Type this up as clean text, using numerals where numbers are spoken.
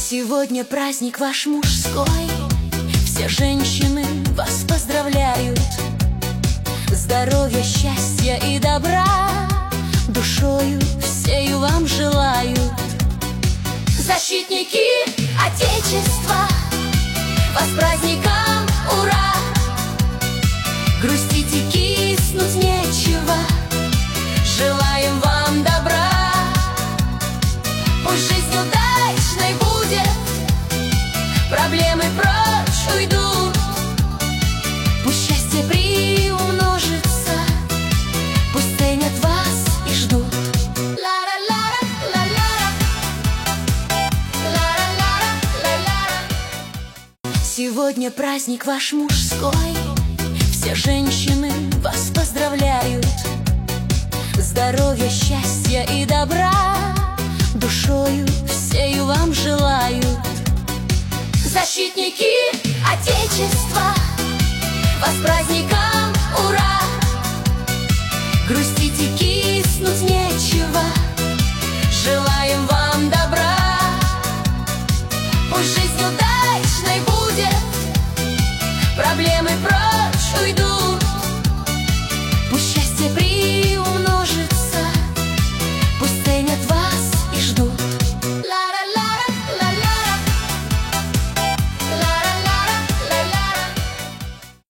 Сегодня праздник ваш мужской, все женщины вас поздравляют. Здоровья, счастья и добра душою всею вам желают. Защитники Отечества, вас с праздником, ура! Грустить и киснуть нечего, желаем вам добра. Пусть жизнь удачной будет, проблемы прочь уйдут. Пусть счастье приумножится, пусть ценят вас и ждут. Сегодня праздник ваш мужской, все женщины вас поздравляют. Здоровья, счастья и добра душою всею вам желают. Защитники Отечества, вас с праздником, ура! Грустить и киснуть не